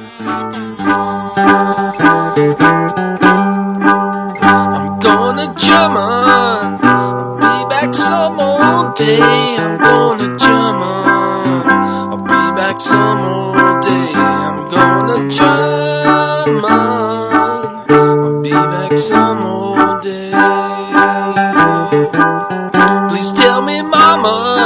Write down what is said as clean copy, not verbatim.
I'm going to German. I'll be back some old day. I'm going to German. I'll be back some old day. I'm going to German. I'll be back some old day. Please tell me, mama,